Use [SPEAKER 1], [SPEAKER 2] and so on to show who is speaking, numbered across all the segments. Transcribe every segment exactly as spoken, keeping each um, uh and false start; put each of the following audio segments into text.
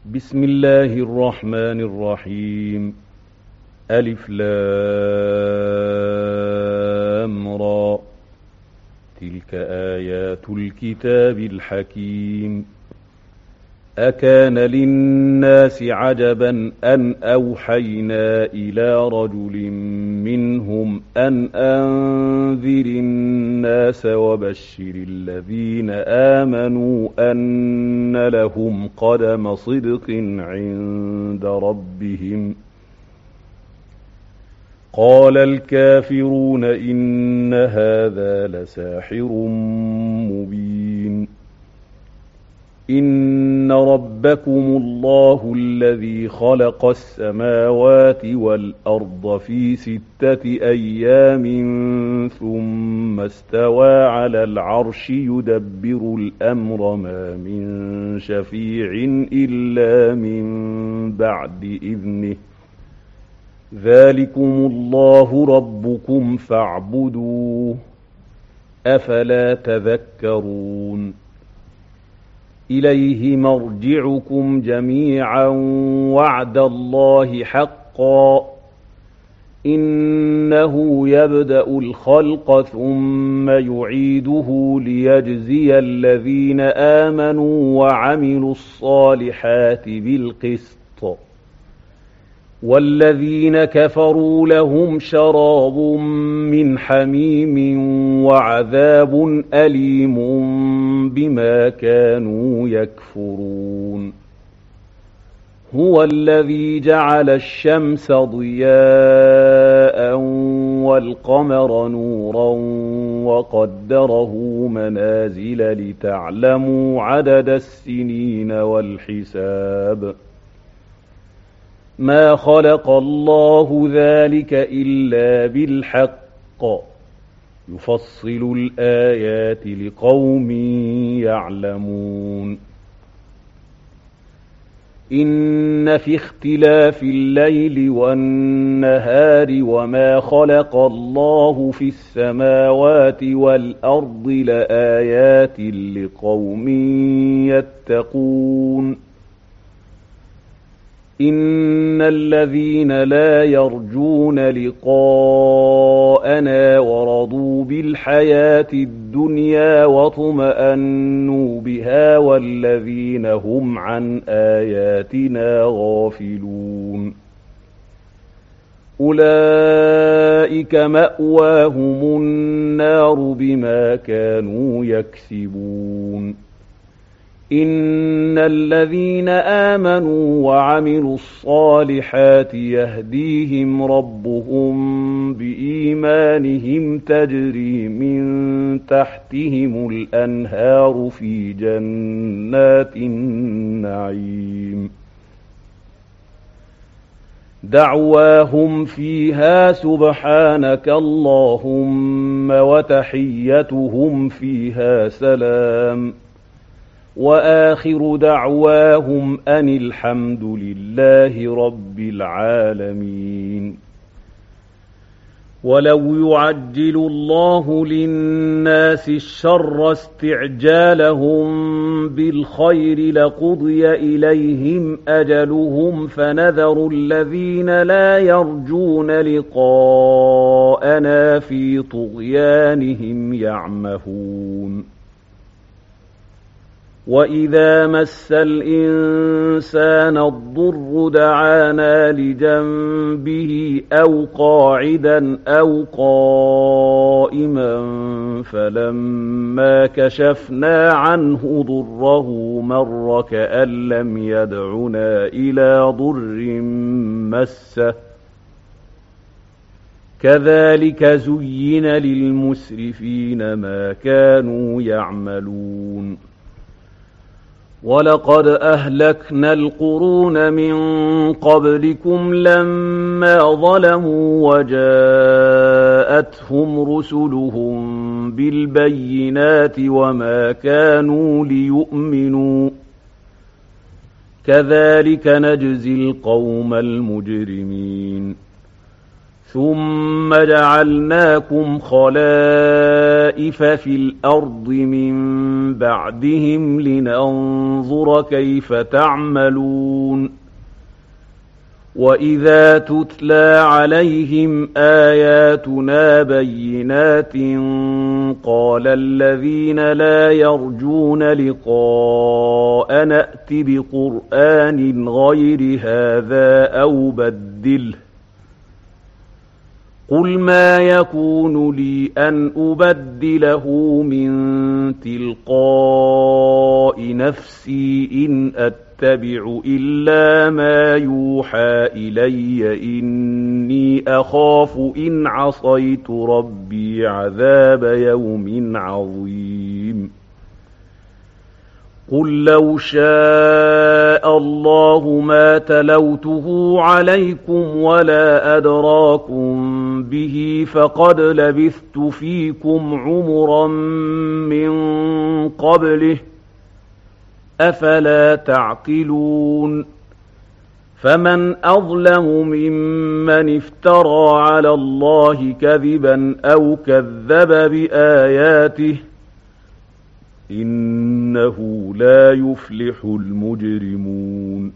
[SPEAKER 1] بسم الله الرحمن الرحيم. ألف لام را. تلك آيات الكتاب الحكيم. أكان للناس عجبا أن أوحينا إلى رجل منهم أن أنذر الناس وبشر الذين آمنوا أن لهم قدم صدق عند ربهم. قال الكافرون إن هذا لساحر مبين. إن ربكم الله الذي خلق السماوات والأرض في ستة أيام ثم استوى على العرش يدبر الأمر ما من شفيع إلا من بعد إذنه. ذلكم الله ربكم فاعبدوه أفلا تذكرون. إليه مرجعكم جميعا وعد الله حقا. إنه يبدأ الخلق ثم يعيده ليجزي الذين آمنوا وعملوا الصالحات بالقسط. والذين كفروا لهم شراب من حميم وعذاب أليم بما كانوا يكفرون. هو الذي جعل الشمس ضياء والقمر نورا وقدره منازل لتعلموا عدد السنين والحساب. ما خلق الله ذلك إلا بالحق يفصل الآيات لقوم يعلمون. إن في اختلاف الليل والنهار وما خلق الله في السماوات والأرض لآيات لقوم يتقون. إن الذين لا يرجون لقاءنا ورضوا بالحياة الدنيا واطمأنوا بها والذين هم عن آياتنا غافلون أولئك مأواهم النار بما كانوا يكسبون. إن الذين آمنوا وعملوا الصالحات يهديهم ربهم بإيمانهم تجري من تحتهم الأنهار في جنات النعيم. دعواهم فيها سبحانك اللهم وتحيتهم فيها سلام. وآخر دعواهم أن الحمد لله رب العالمين. ولو يعجل الله للناس الشر استعجالهم بالخير لقضي إليهم أجلهم فنذر الذين لا يرجون لقاءنا في طغيانهم يعمهون. وإذا مس الإنسان الضر دعانا لجنبه أو قاعدا أو قائما فلما كشفنا عنه ضره مر كأن لم يدعنا إلى ضر مسه. كذلك زين للمسرفين ما كانوا يعملون. ولقد أهلكنا القرون من قبلكم لما ظلموا وجاءتهم رسلهم بالبينات وما كانوا ليؤمنوا. كذلك نجزي القوم المجرمين. ثم جعلناكم خلائف خَسَائِفَ فِي الْأَرْضِ مِن بَعْدِهِمْ لِنَنظُرَ كَيْفَ تَعْمَلُونَ وَإِذَا تُتْلَىٰ عَلَيْهِمْ آيَاتُنَا بَيِّنَاتٍ قَالَ الَّذِينَ لَا يَرْجُونَ لِقَاءَنَا ائْتِ بِقُرْآنٍ غَيْرِ هَٰذَا أَوْ بَدِّلْهُ قُلْ مَا يَكُونُ لِي أَنْ أُبَدِّلَهُ مِن تِلْقَاءِ نَفْسِي إِنْ أَتَّبِعُ إِلَّا مَا يُوحَىٰ إِلَيَّ إِنِّي أَخَافُ إِنْ عَصَيْتُ رَبِّي عَذَابَ يَوْمٍ عَظِيمٍ قُل لَّوْ شَاءَ اللَّهُ مَا تَلَوْتُهُ عَلَيْكُمْ وَلَا أَدْرَاكُم بِهِ فَقَدْ لَبِثْتُ فِيكُمْ عُمُرًا مِّن قَبْلِهِ ۚ أَفَلَا تَعْقِلُونَ فَمَنْ أَظْلَمُ مِمَّنِ افْتَرَىٰ عَلَى اللَّهِ كَذِبًا أَوْ كَذَّبَ بِآيَاتِهِ ۚ إِنَّهُ لَا يُفْلِحُ الْمُجْرِمُونَ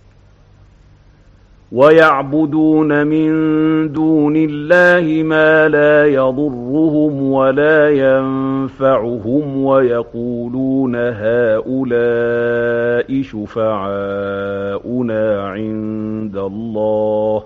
[SPEAKER 1] وَيَعْبُدُونَ مِن دُونِ اللَّهِ مَا لَا يَضُرُّهُمْ وَلَا يَنفَعُهُمْ وَيَقُولُونَ هَٰؤُلَاءِ شُفَعَاؤُنَا عِندَ اللَّهِ ۚ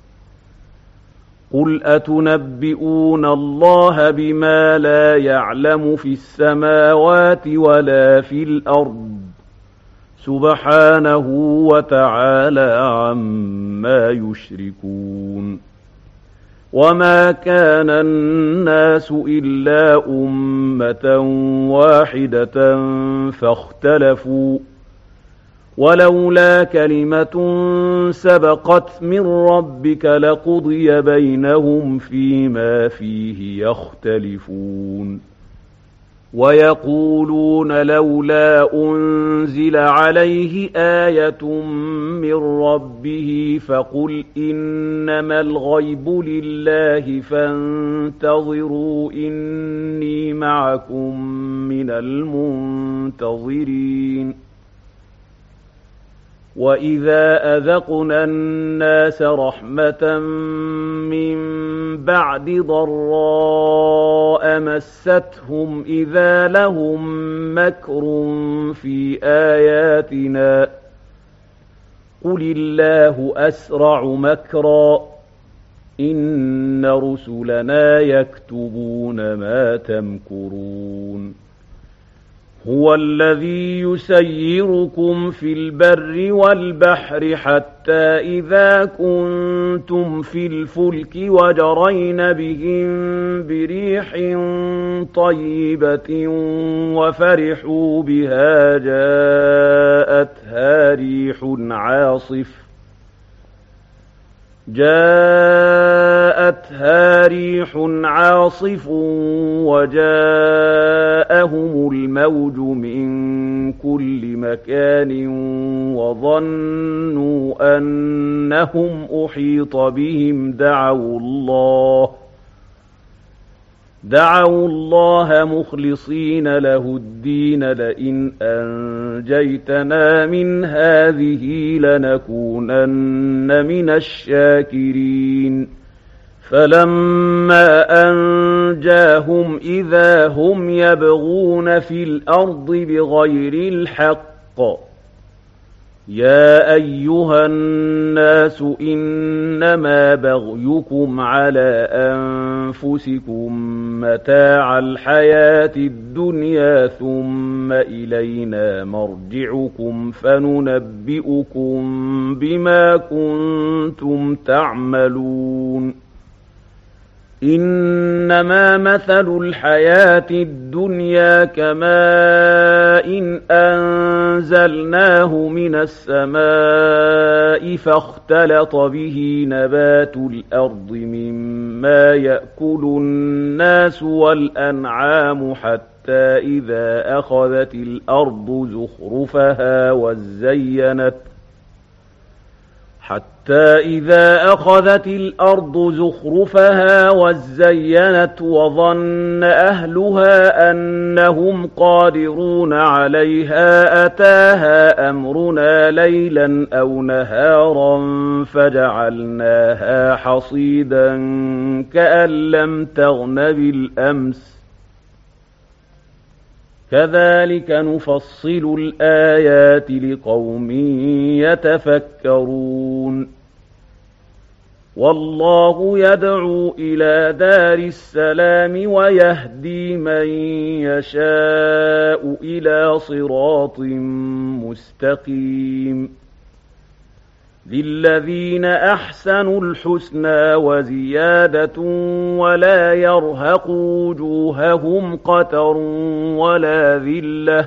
[SPEAKER 1] قُلْ أَتُنَبِّئُونَ اللَّهَ بِمَا لَا يَعْلَمُ فِي السَّمَاوَاتِ وَلَا فِي الْأَرْضِ سُبْحَانَهُ وَتَعَالَىٰ عَمَّا يُشْرِكُونَ وَمَا كَانَ النَّاسُ إِلَّا أُمَّةً وَاحِدَةً فَاخْتَلَفُوا ۚ وَلَوْلَا كَلِمَةٌ سَبَقَتْ مِن رَّبِّكَ لَقُضِيَ بَيْنَهُمْ فِيمَا فِيهِ يَخْتَلِفُونَ وَيَقُولُونَ لَوْلَا أُنزِلَ عَلَيْهِ آيَةٌ مِّن رَّبِّهِ فَقُلْ إِنَّمَا الْغَيْبُ لِلَّهِ فَانتَظِرُوا إِنِّي مَعَكُم مِّنَ الْمُنتَظِرِينَ وَإِذَا أَذَقْنَا النَّاسَ رَحْمَةً مِّن بَعْدِ ضَرَّاءَ مَسَّتْهُمْ إِذَا لَهُم مَّكْرٌ فِي آيَاتِنَا ۚ قُلِ اللَّهُ أَسْرَعُ مَكْرًا ۚ إِنَّ رُسُلَنَا يَكْتُبُونَ مَا تَمْكُرُونَ هُوَ الَّذِي يُسَيِّرُكُمْ فِي الْبَرِّ وَالْبَحْرِ حَتَّىٰ إِذَا كُنتُمْ فِي الْفُلْكِ وَجَرَيْنَ بِهِم بِرِيحٍ طَيِّبَةٍ وَفَرِحُوا بِهَا جَاءَتْهَا رِيحٌ عَاصِفٌ جاءتها ريح عاصف وجاءهم الموج من كل مكان وظنوا أنهم أحيط بهم دعوا الله دعوا الله مخلصين له الدين لئن أنجيتنا من هذه لنكونن من الشاكرين فلما أنجاهم إذا هم يبغون في الأرض بغير الحق يا أيها الناس إنما بغيكم على أنفسكم متاع الحياة الدنيا ثم إلينا مرجعكم فننبئكم بما كنتم تعملون إنما مثل الحياة الدنيا كماء إن أنزلناه من السماء فاختلط به نبات الأرض مما يأكل الناس والأنعام حتى إذا أخذت الأرض زخرفها وزينت حتى إذا أخذت الأرض زخرفها وزينت وظن أهلها أنهم قادرون عليها أتاها أمرنا ليلا أو نهارا فجعلناها حصيدا كأن لم تغن بالأمس كذلك نفصل الآيات لقوم يتفكرون والله يدعو إلى دار السلام ويهدي من يشاء إلى صراط مستقيم للذين أحسنوا الحسنى وزيادة ولا يرهق وجوههم قتر ولا ذلة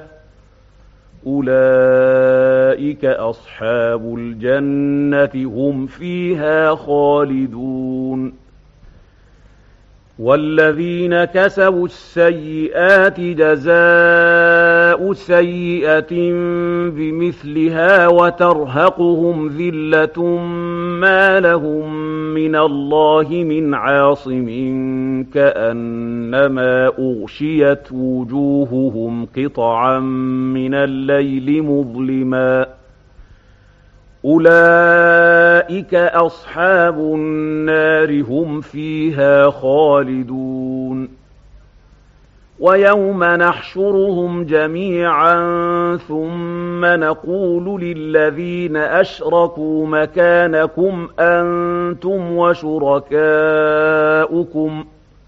[SPEAKER 1] أولئك أصحاب الجنة هم فيها خالدون والذين كسبوا السيئات جزاء سيئة بمثلها وترهقهم ذلة ما لهم من الله من عاصم كأنما أغشيت وجوههم قطعا من الليل مظلما أولئك أصحاب النار هم فيها خالدون ويوم نحشرهم جميعا ثم نقول للذين أشركوا مكانكم أنتم وشركاؤكم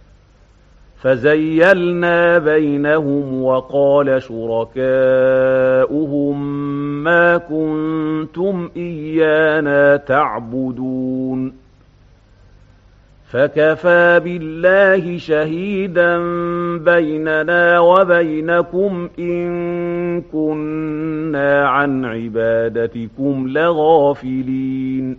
[SPEAKER 1] فزيلنا بينهم وقال شركاؤهم ما كنتم إيانا تعبدون فكفى بالله شهيدا بيننا وبينكم إن كنا عن عبادتكم لغافلين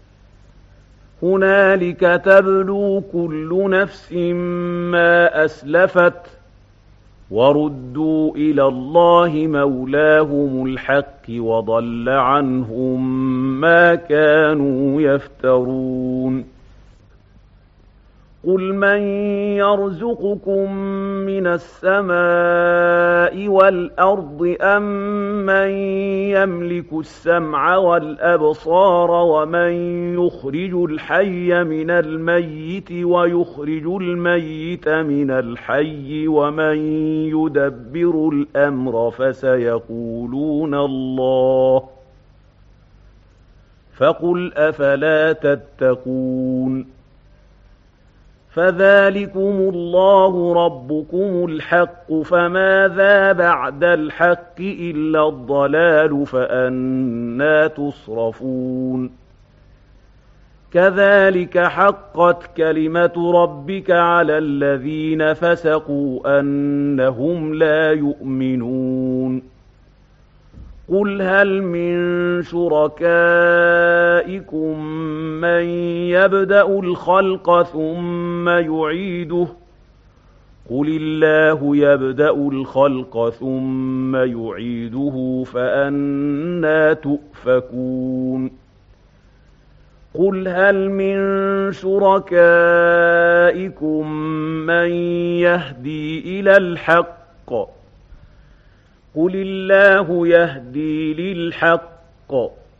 [SPEAKER 1] هنالك تبلو كل نفس ما أسلفت وردوا إلى الله مولاهم الحق وضل عنهم ما كانوا يفترون قل من يرزقكم من السماء والأرض أم من يملك السمع والأبصار ومن يخرج الحي من الميت ويخرج الميت من الحي ومن يدبر الأمر فسيقولون الله فقل أفلا تتقون فذلكم الله ربكم الحق فماذا بعد الحق إلا الضلال فأنى تصرفون كذلك حقت كلمة ربك على الذين فسقوا أنهم لا يؤمنون قل هل من شركائكم من يبدأ الخلق ثم يعيده قل الله يبدأ الخلق ثم يعيده فأنى تؤفكون قل هل من شركائكم من يهدي إلى الحق قل الله يهدي للحق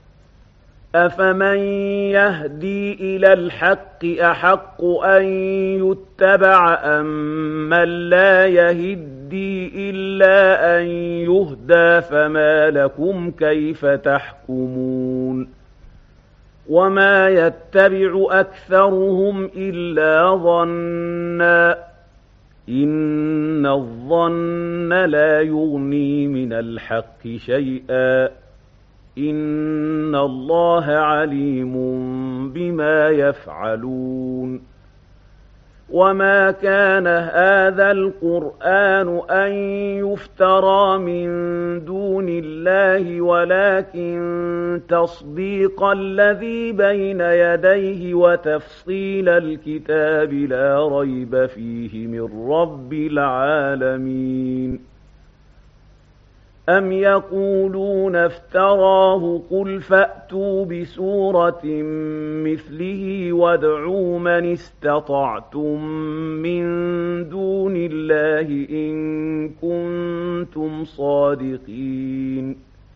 [SPEAKER 1] أفمن يهدي إلى الحق أحق أن يتبع أم من لا يهدي إلا أن يهدى فما لكم كيف تحكمون وما يتبع أكثرهم إلا ظنّا إن الظن لا يغني من الحق شيئا إن الله عليم بما يفعلون وما كان هذا القرآن أن يفترى من دون الله ولكن تصديق الذي بين يديه وتفصيل الكتاب لا ريب فيه من رب العالمين أَمْ يَقُولُونَ افْتَرَاهُ قُلْ فَأْتُوا بِسُورَةٍ مِّثْلِهِ وَادْعُوا مَنِ اسْتَطَعْتُم مِّن دُونِ اللَّهِ إِن كُنتُمْ صَادِقِينَ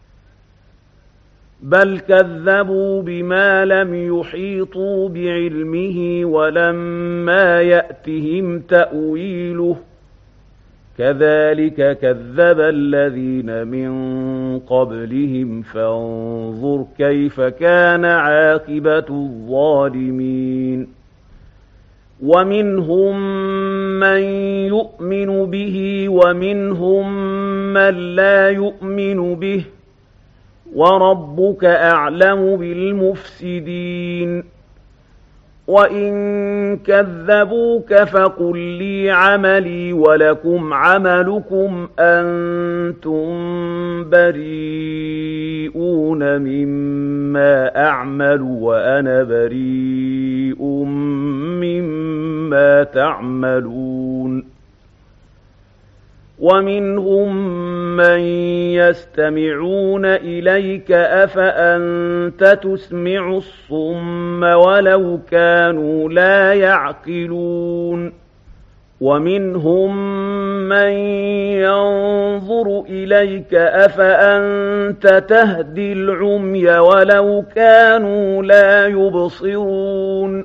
[SPEAKER 1] بَلْ كَذَّبُوا بِمَا لَمْ يُحِيطُوا بِعِلْمِهِ وَلَمَّا يَأْتِهِمْ تَأْوِيلُهُ كَذَلِكَ كَذَّبَ الَّذِينَ مِن قَبْلِهِمْ فَانظُرْ كَيْفَ كَانَ عَاقِبَةُ الظَّالِمِينَ وَمِنْهُم مَّن يُؤْمِنُ بِهِ وَمِنْهُم مَّن لَّا يُؤْمِنُ بِهِ وَرَبُّكَ أَعْلَمُ بِالْمُفْسِدِينَ وَإِن كَذَّبُوكَ فَقُل لِّي عَمَلِي وَلَكُمْ عَمَلُكُمْ أَنتُم بَرِيئُونَ مِمَّا أَعْمَلُ وَأَنَا بَرِيءٌ مِّمَّا تَعْمَلُونَ وَمِنْهُم مَّن يَسْتَمِعُونَ إِلَيْكَ أَفَأَنتَ تُسْمِعُ الصُّمَّ وَلَوْ كَانُوا لَا يَعْقِلُونَ وَمِنْهُم مَّن يَنظُرُ إِلَيْكَ أَفَأَنتَ تَهْدِي الْعُمْيَ وَلَوْ كَانُوا لَا يُبْصِرُونَ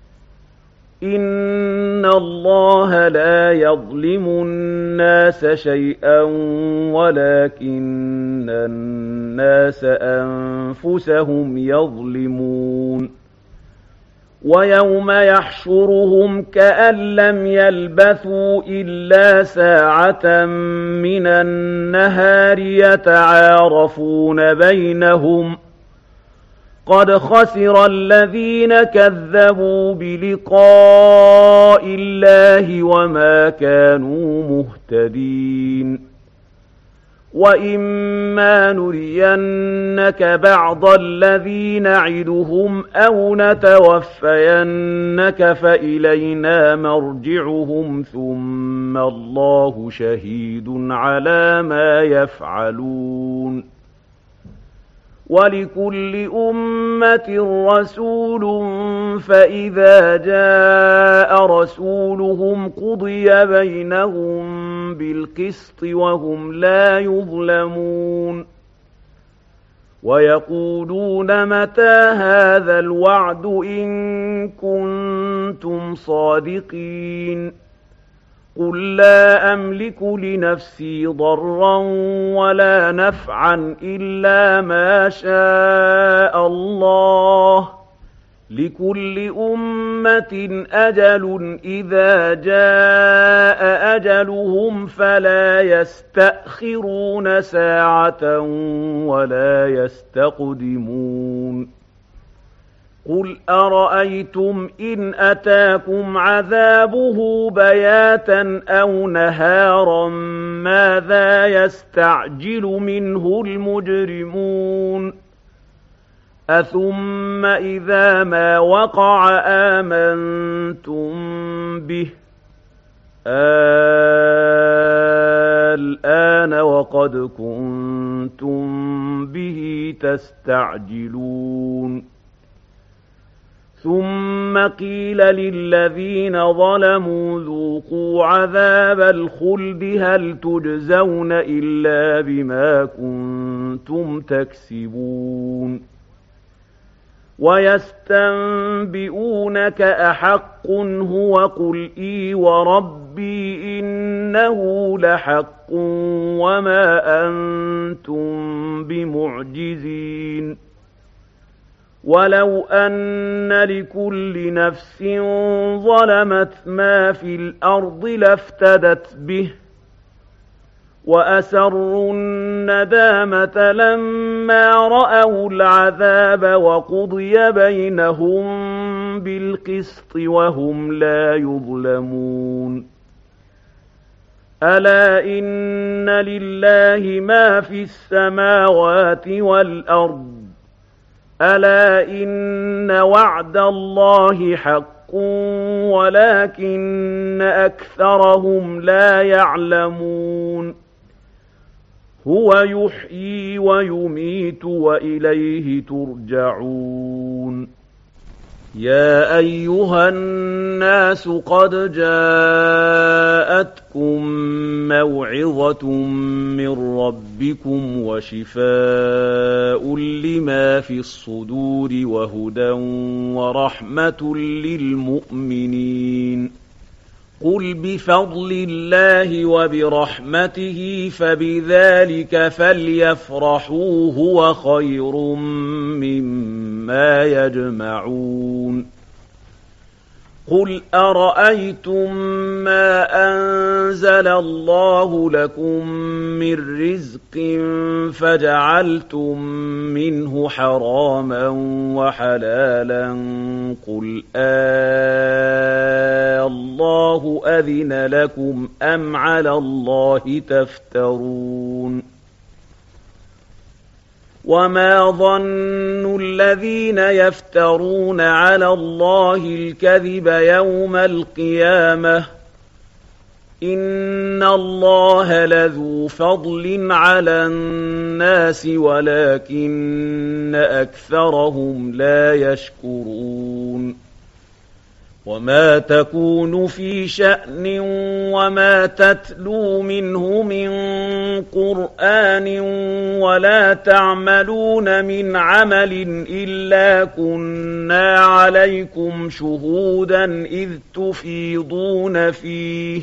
[SPEAKER 1] إِنَّ اللَّهَ لَا يَظْلِمُ النَّاسَ شَيْئًا وَلَكِنَّ النَّاسَ أَنفُسَهُمْ يَظْلِمُونَ وَيَوْمَ يَحْشُرُهُمْ كَأَن لَّمْ يَلْبَثُوا إِلَّا سَاعَةً مِّنَ النَّهَارِ يَتَعَارَفُونَ بَيْنَهُمْ قَدْ خَسِرَ الَّذِينَ كَذَّبُوا بِلِقَاءِ اللَّهِ وَمَا كَانُوا مُهْتَدِينَ وَإِمَّا نُرِيَنَّكَ بَعْضَ الَّذِي نَعِدُهُمْ أَوْ نَتَوَفَّيَنَّكَ فَإِلَيْنَا مَرْجِعُهُمْ ثُمَّ اللَّهُ شَهِيدٌ عَلَىٰ مَا يَفْعَلُونَ وَلِكُلِّ أُمَّةٍ رَّسُولٌ فَإِذَا جَاءَ رَسُولُهُمْ قُضِيَ بَيْنَهُم بِالْقِسْطِ وَهُمْ لَا يُظْلَمُونَ وَيَقُولُونَ مَتَىٰ هَٰذَا الْوَعْدُ إِن كُنتُمْ صَادِقِينَ قُل لَّا أَمْلِكُ لِنَفْسِي ضَرًّا وَلَا نَفْعًا إِلَّا مَا شَاءَ اللَّهُ ۗ لِكُلِّ أُمَّةٍ أَجَلٌ إِذَا جَاءَ أَجَلُهُمْ فَلَا يَسْتَأْخِرُونَ سَاعَةً وَلَا يَسْتَقْدِمُونَ قُلْ أَرَأَيْتُمْ إِنْ أَتَاكُمْ عَذَابُهُ بَيَاتًا أَوْ نَهَارًا مَاذَا يَسْتَعْجِلُ مِنْهُ الْمُجْرِمُونَ أَثُمَّ إِذَا مَا وَقَعَ آمَنتُم بِهِ الْآنَ وَقَدْ كُنتُم بِهِ تَسْتَعْجِلُونَ ثُمَّ قِيلَ لِلَّذِينَ ظَلَمُوا ذُوقُوا عَذَابَ الْخُلْدِ هَلْ تُجْزَوْنَ إِلَّا بِمَا كُنتُمْ تَكْسِبُونَ وَيَسْتَنبِئُونَكَ أَحَقٌّ هُوَ قُلْ إِي وَرَبِّي إِنَّهُ لَحَقٌّ وَمَا أَنتُم بِمُعْجِزِينَ وَلَوْ أَنَّ لِكُلِّ نَفْسٍ ظَلَمَتْ مَا فِي الْأَرْضِ لَافْتَدَتْ بِهِ وَأَسَرُّوا النَّدَامَةَ لَمَّا رَأَوُا الْعَذَابَ وَقُضِيَ بَيْنَهُم بِالْقِسْطِ وَهُمْ لَا يُظْلَمُونَ أَلَا إِنَّ لِلَّهِ مَا فِي السَّمَاوَاتِ وَالْأَرْضِ أَلَا إِنَّ وَعْدَ اللَّهِ حَقٌّ وَلَكِنَّ أَكْثَرَهُمْ لَا يَعْلَمُونَ هُوَ يُحْيِي وَيُمِيتُ وَإِلَيْهِ تُرْجَعُونَ يَا أَيُّهَا النَّاسُ قَدْ جَاءَتْكُم مَّوْعِظَةٌ مِّن رَّبِّكُمْ وَشِفَاءٌ لِّمَا فِي الصُّدُورِ وَهُدًى وَرَحْمَةٌ لِّلْمُؤْمِنِينَ قُلْ بِفَضْلِ اللَّهِ وَبِرَحْمَتِهِ فَبِذَٰلِكَ فَلْيَفْرَحُوا هُوَ خَيْرٌ مِّمَّا يَجْمَعُونَ قُلْ أَرَأَيْتُم مَّا أَنزَلَ اللَّهُ لَكُم مِّن رِّزْقٍ فَجَعَلْتُم مِّنْهُ حَرَامًا وَحَلَالًا قُلْ آللَّهُ أَذِنَ لَكُمْ أَمْ عَلَى اللَّهِ تَفْتَرُونَ وَمَا ظَنُّ الَّذِينَ يَفْتَرُونَ عَلَى اللَّهِ الْكَذِبَ يَوْمَ الْقِيَامَةِ ۗ إِنَّ اللَّهَ لَذُو فَضْلٍ عَلَى النَّاسِ وَلَٰكِنَّ أَكْثَرَهُمْ لَا يَشْكُرُونَ وَمَا تَكُونُ فِي شَأْنٍ وَمَا تَتْلُو مِنْهُ مِن قُرْآنٍ وَلَا تَعْمَلُونَ مِنْ عَمَلٍ إِلَّا كُنَّا عَلَيْكُمْ شُهُودًا إِذْ تُفِيضُونَ فِيهِ ۚ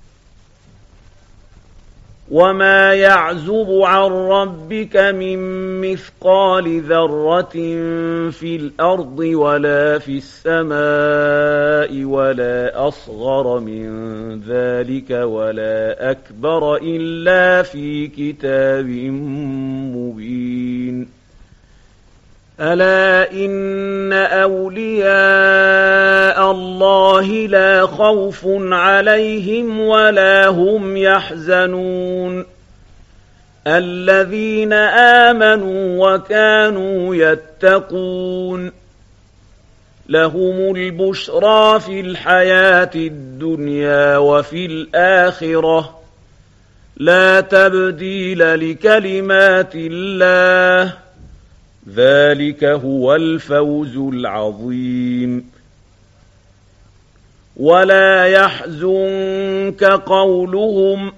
[SPEAKER 1] وَمَا يَعْزُبُ عَن رَّبِّكَ مِن مِّثْقَالِ ذَرَّةٍ فِي الْأَرْضِ وَلَا فِي السَّمَاءِ وَلَا أَصْغَرَ مِن ذَٰلِكَ وَلَا أَكْبَرَ إِلَّا فِي كِتَابٍ مُّبِينٍ أَلَا إِنَّ أَوْلِيَاءَ اللَّهِ لَا خَوْفٌ عَلَيْهِمْ وَلَا هُمْ يَحْزَنُونَ الَّذِينَ آمَنُوا وَكَانُوا يَتَّقُونَ لَهُمُ الْبُشْرَىٰ فِي الْحَيَاةِ الدُّنْيَا وَفِي الْآخِرَةِ ۖ لَا تَبْدِيلَ لِكَلِمَاتِ اللَّهِ ۚ ذَٰلِكَ هُوَ الْفَوْزُ الْعَظِيمُ وَلَا يَحْزُنكَ قَوْلُهُمْ ۘ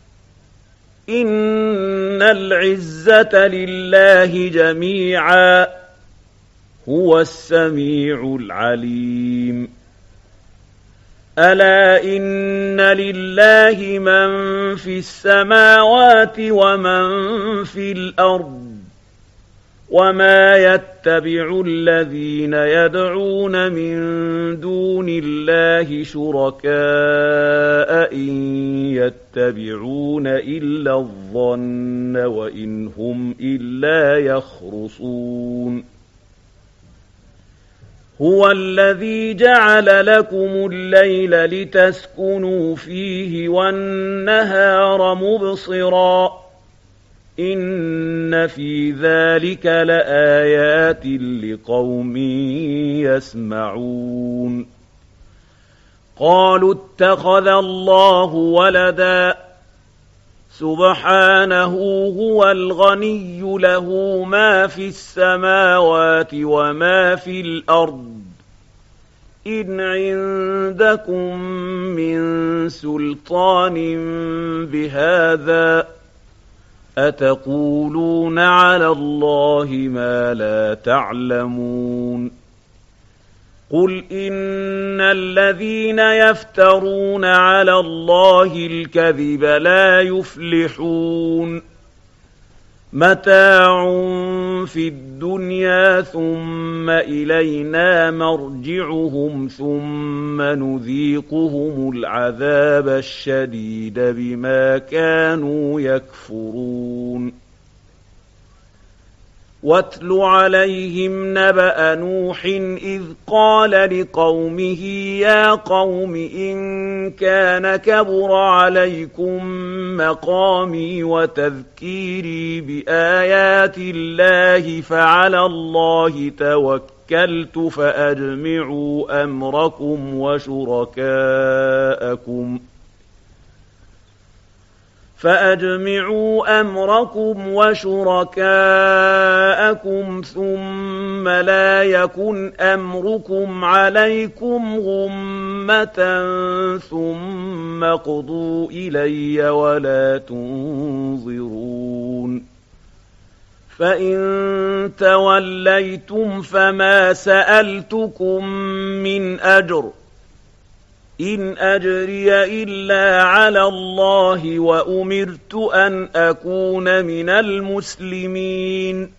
[SPEAKER 1] إِنَّ الْعِزَّةَ لِلَّهِ جَمِيعًا ۚ هُوَ السَّمِيعُ الْعَلِيمُ أَلَا إِنَّ لِلَّهِ مَن فِي السَّمَاوَاتِ وَمَن فِي الْأَرْضِ ۗ وَمَا يَتَّبِعُ الَّذِينَ يَدْعُونَ مِن دُونِ اللَّهِ شُرَكَاءَ إِن يَتَّبِعُونَ إِلَّا الظَّنَّ وَإِنْ هُمْ إِلَّا يَخْرُصُونَ هُوَ الَّذِي جَعَلَ لَكُمُ اللَّيْلَ لِتَسْكُنُوا فِيهِ وَالنَّهَارَ مُبْصِرًا ۚ إِنَّ فِي ذَٰلِكَ لَآيَاتٍ لِّقَوْمٍ يَسْمَعُونَ قَالُوا اتَّخَذَ اللَّهُ وَلَدًا ۗ سُبْحَانَهُ هُوَ الْغَنِيُّ لَهُ مَا فِي السَّمَاوَاتِ وَمَا فِي الْأَرْضِ ۚ إِنْ عِندَكُم مِّن سُلْطَانٍ بِهَٰذَا ۚ أَتَقُولُونَ عَلَى اللَّهِ مَا لَا تَعْلَمُونَ قُلْ إِنَّ الَّذِينَ يَفْتَرُونَ عَلَى اللَّهِ الْكَذِبَ لَا يُفْلِحُونَ مَتَاعٌ فِي الدُّنْيَا ثُمَّ إِلَيْنَا مَرْجِعُهُمْ ثُمَّ نُذِيقُهُمُ الْعَذَابَ الشَّدِيدَ بِمَا كَانُوا يَكْفُرُونَ وَاتْلُ عَلَيْهِمْ نَبَأَ نُوحٍ إِذْ قَالَ لِقَوْمِهِ يَا قَوْمِ إِن كَانَ كَبُرَ عَلَيْكُم مَّقَامِي وَتَذْكِيرِي بِآيَاتِ اللَّهِ فَعَلَى اللَّهِ تَوَكَّلْتُ فَأَجْمِعُوا أَمْرَكُمْ وَشُرَكَاءَكُمْ فأجمعوا أمركم وشركاءكم ثم لا يكن أمركم عليكم غمة ثم اقضوا إلي ولا تنظرون فإن توليتم فما سألتكم من أجر إن أجري إلا على الله وأمرت أن أكون من المسلمين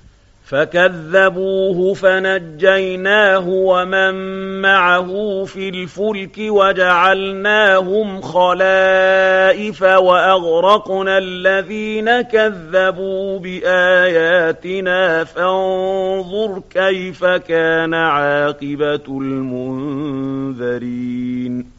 [SPEAKER 1] فكذبوه فنجيناه ومن معه في الفلك وجعلناهم خلائف وأغرقنا الذين كذبوا بآياتنا فانظر كيف كان عاقبة المنذرين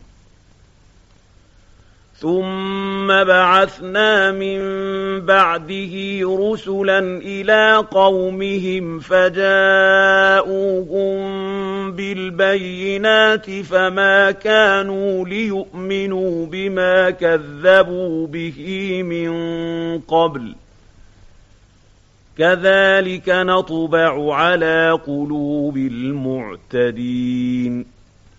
[SPEAKER 1] ثم بعثنا من بعده رسلا إلى قومهم فجاءوهم بالبينات فما كانوا ليؤمنوا بما كذبوا به من قبل كذلك نطبع على قلوب المعتدين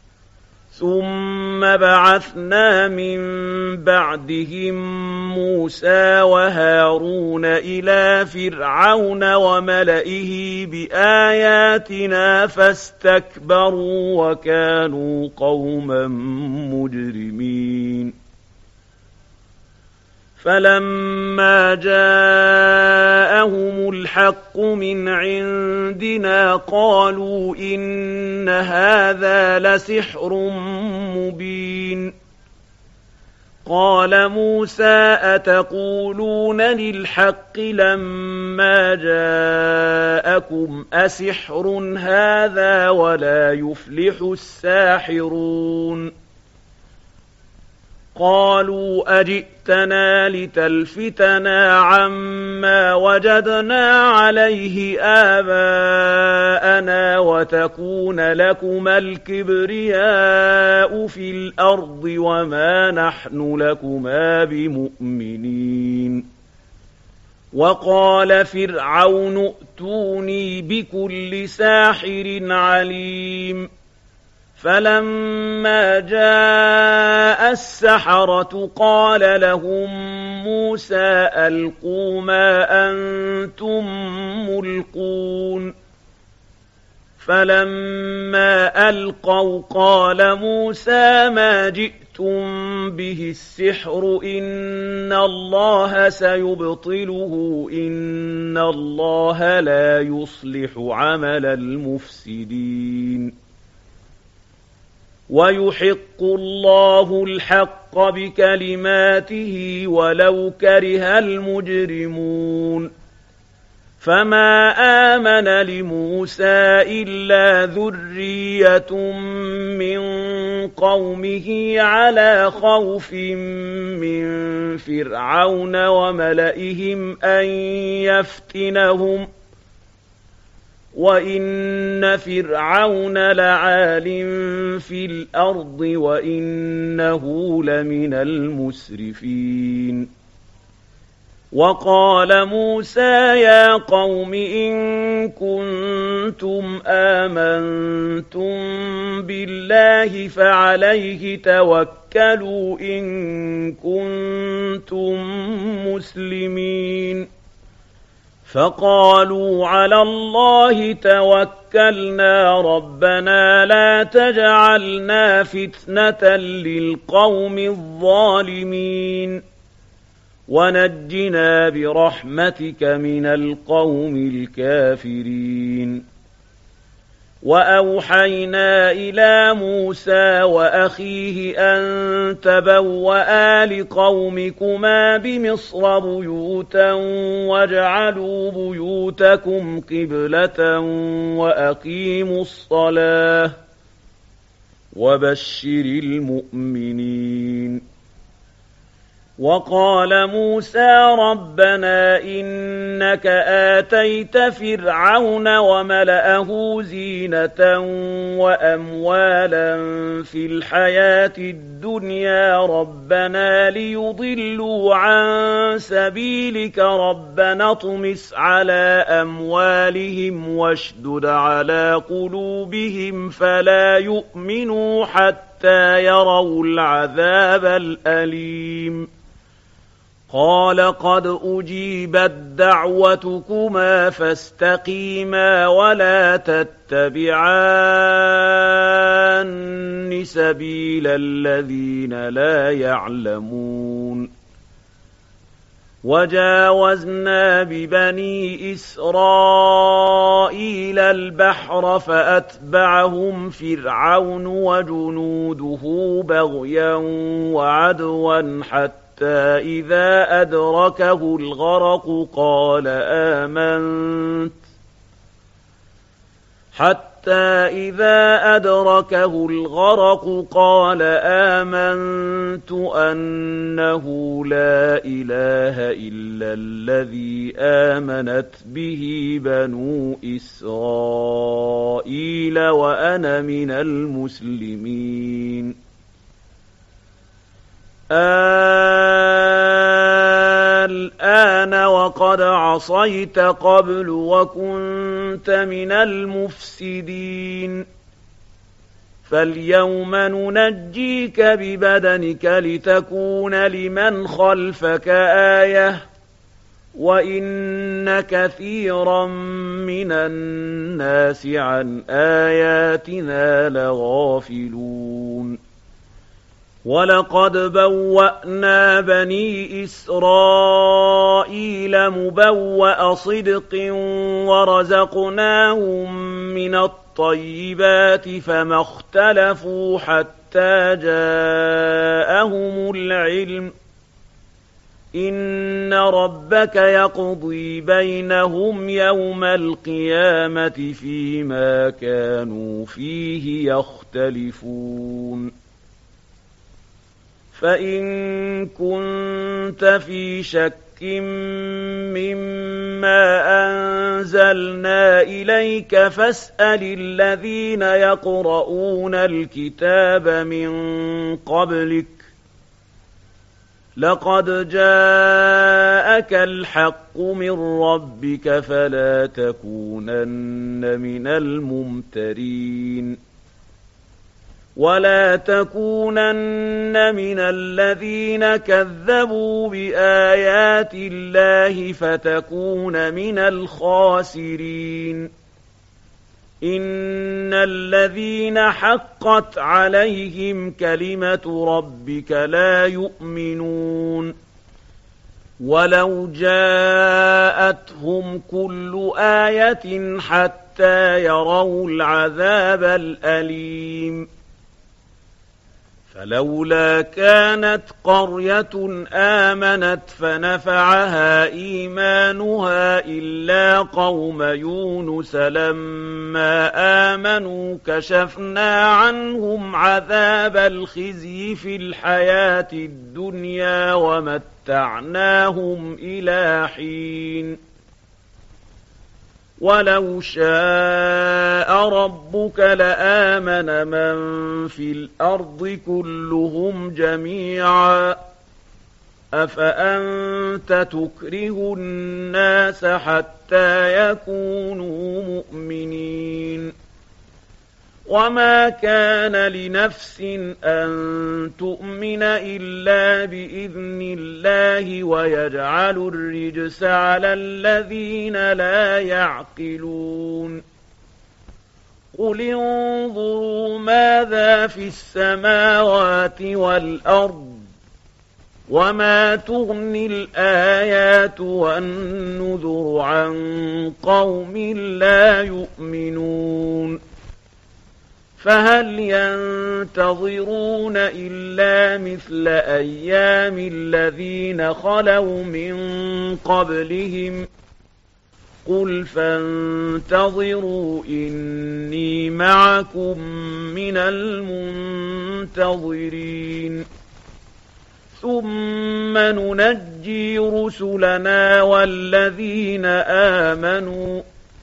[SPEAKER 1] ثم بعثنا من بعدهم موسى وهارون إلى فرعون وملئه بآياتنا فاستكبروا وكانوا قوما مجرمين فلما جاءهم الحق من عندنا قالوا إن هذا لسحر مبين قال موسى أتقولون للحق لما جاءكم أسحر هذا ولا يفلح الساحرون قالوا أجئتنا لتلفتنا عما وجدنا عليه آباءنا وتكون لكما الكبرياء في الأرض وما نحن لكما بمؤمنين وقال فرعون ائتوني بكل ساحر عليم فلما جاء السحرة قال لهم موسى ألقوا ما أنتم ملقون فلما ألقوا قال موسى ما جئتم به السحر إن الله سيبطله إن الله لا يصلح عمل المفسدين ويحق الله الحق بكلماته ولو كره المجرمون فما آمن لموسى إلا ذرية من قومه على خوف من فرعون وملئهم أن يفتنهم وَإِنَّ فِرْعَوْنَ لَعَالٍ فِي الْأَرْضِ وَإِنَّهُ لَمِنَ الْمُسْرِفِينَ وَقَالَ مُوسَى يَا قَوْمِ إِن كُنتُمْ آمَنتُم بِاللَّهِ فَعَلَيْهِ تَوَكَّلُوا إِن كُنتُم مُّسْلِمِينَ فقالوا على الله توكلنا ربنا لا تجعلنا فتنة للقوم الظالمين ونجنا برحمتك من القوم الكافرين وأوحينا إلى موسى وأخيه أن تبوأ لقومكما بمصر بيوتا واجعلوا بيوتكم قبلة وأقيموا الصلاة وبشر المؤمنين وقال موسى ربنا إنك آتيت فرعون وملأه زينة وأموالا في الحياة الدنيا ربنا ليضلوا عن سبيلك ربنا اطمس على أموالهم واشدد على قلوبهم فلا يؤمنوا حتى يروا العذاب الأليم قال قد أجيبت دعوتكما فاستقيما ولا تتبعان سبيل الذين لا يعلمون وجاوزنا ببني إسرائيل البحر فأتبعهم فرعون وجنوده بغيا وعدوا حتى حتى إذا أدركه الغرق قال آمنت حتى إذا أدركه الغرق قال آمنت أنه لا إله إلا الذي آمنت به بنو إسرائيل وأنا من المسلمين الآن وقد عصيت قبل وكنت من المفسدين فاليوم ننجيك ببدنك لتكون لمن خلفك آية وإن كثيرا من الناس عن آياتنا لغافلون ولقد بوأنا بني إسرائيل مبوأ صدق ورزقناهم من الطيبات فما اختلفوا حتى جاءهم العلم إن ربك يقضي بينهم يوم القيامة فيما كانوا فيه يختلفون فإن كنت في شك مما أنزلنا إليك فاسأل الذين يقرؤون الكتاب من قبلك لقد جاءك الحق من ربك فلا تكونن من الممترين ولا تكونن من الذين كذبوا بآيات الله فتكون من الخاسرين إن الذين حقت عليهم كلمة ربك لا يؤمنون ولو جاءتهم كل آية حتى يروا العذاب الأليم فلولا كانت قرية آمنت فنفعها إيمانها إلا قوم يونس لما آمنوا كشفنا عنهم عذاب الخزي في الحياة الدنيا ومتعناهم إلى حين ولو شاء ربك لآمن من في الأرض كلهم جميعا أفأنت تكره الناس حتى يكونوا مؤمنين وما كان لنفس أن تؤمن إلا بإذن الله ويجعل الرجس على الذين لا يعقلون قل انظروا ماذا في السماوات والأرض وما تغني الآيات والنذر عن قوم لا يؤمنون فهل ينتظرون إلا مثل أيام الذين خلوا من قبلهم قل فانتظروا إني معكم من المنتظرين ثم ننجي رسلنا والذين آمنوا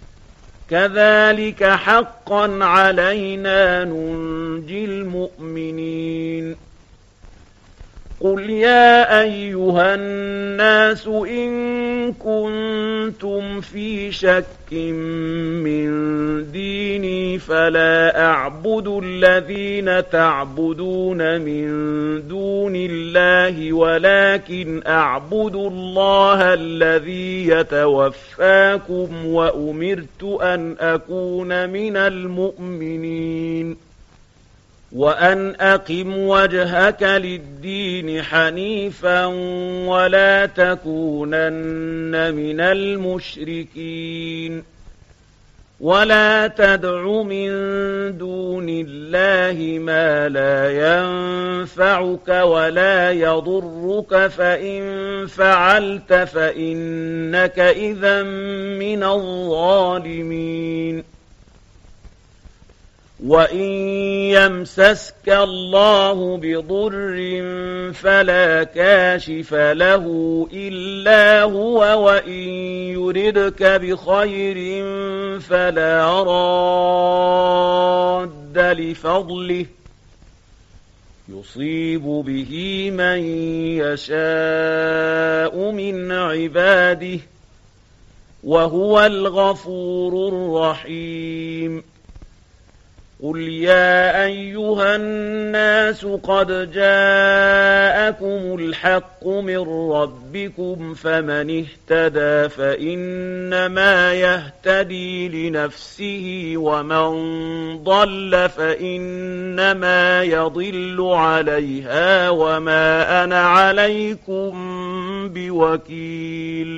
[SPEAKER 1] كذلك حقا علينا ننجي المؤمنين قل يا أيها الناس إن كنتم في شك من ديني فلا أعبد الذين تعبدون من دون الله ولكن أعبد الله الذي يتوفاكم وأمرت أن أكون من المؤمنين وأن أقم وجهك للدين حنيفا ولا تكونن من المشركين ولا تدع من دون الله ما لا ينفعك ولا يضرك فإن فعلت فإنك إذا من الظالمين وإن يمسسك الله بضر فلا كاشف له إلا هو وإن يردك بخير فلا راد لفضله يصيب به من يشاء من عباده وهو الغفور الرحيم قل يا أيها الناس قد جاءكم الحق من ربكم فمن اهتدى فإنما يهتدي لنفسه ومن ضل فإنما يضل عليها وما أنا عليكم بوكيل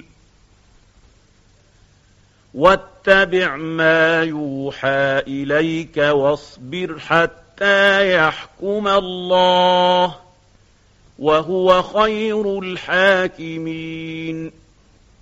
[SPEAKER 1] واتبع ما يوحى إليك واصبر حتى يحكم الله وهو خير الحاكمين